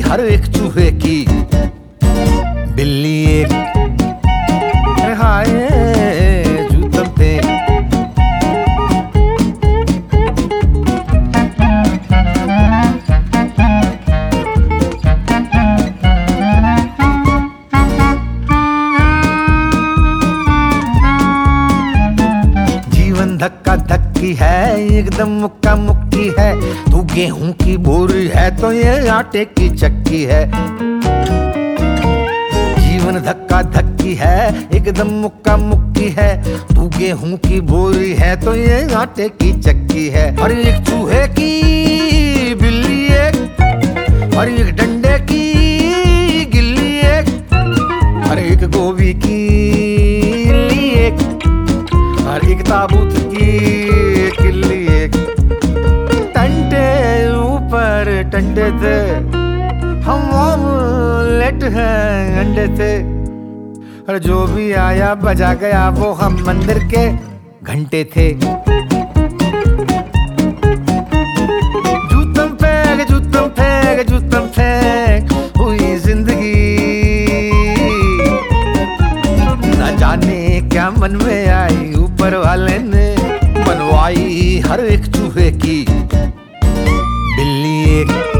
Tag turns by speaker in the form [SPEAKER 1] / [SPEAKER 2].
[SPEAKER 1] हर एक चूहे की, बिल्ली एक हाय जूतम थे। जीवन धक्का धक्की है, एकदम मुक्का मुक्की है। तू गेहूं की बोरी है तो ये आटे की चक्की है। जीवन धक्का धक्की है, एकदम मुक्का मुक्की है। तू गेहूं की बोरी है तो ये आटे की चक्की है। हर एक चूहे की बिल्ली एक, हर एक डंडे की गिल्ली एक, हर एक गोभी की इल्ली एक, हर एक ताबूत की किल्ली एक। टंटे ऊपर टंटे थे, हम ऑमलेट हैं अंडे थे। और जो भी आया बजा गया वो हम मंदिर के घंटे थे। जूतम फेंक जूतम फेंक जूतम फेंक हुई जिंदगी। न जाने क्या मन में आई, ऊपर वाले ने बनवाई हर एक चूहे की, बिल्ली एक